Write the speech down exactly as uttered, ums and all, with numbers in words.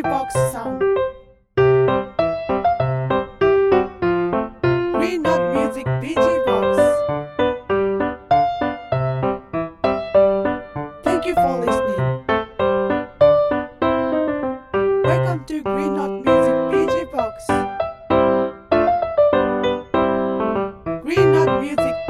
Box song. Green Note Music B G Box. Thank you for listening. Welcome to Green Note Music B G Box. Green Note Music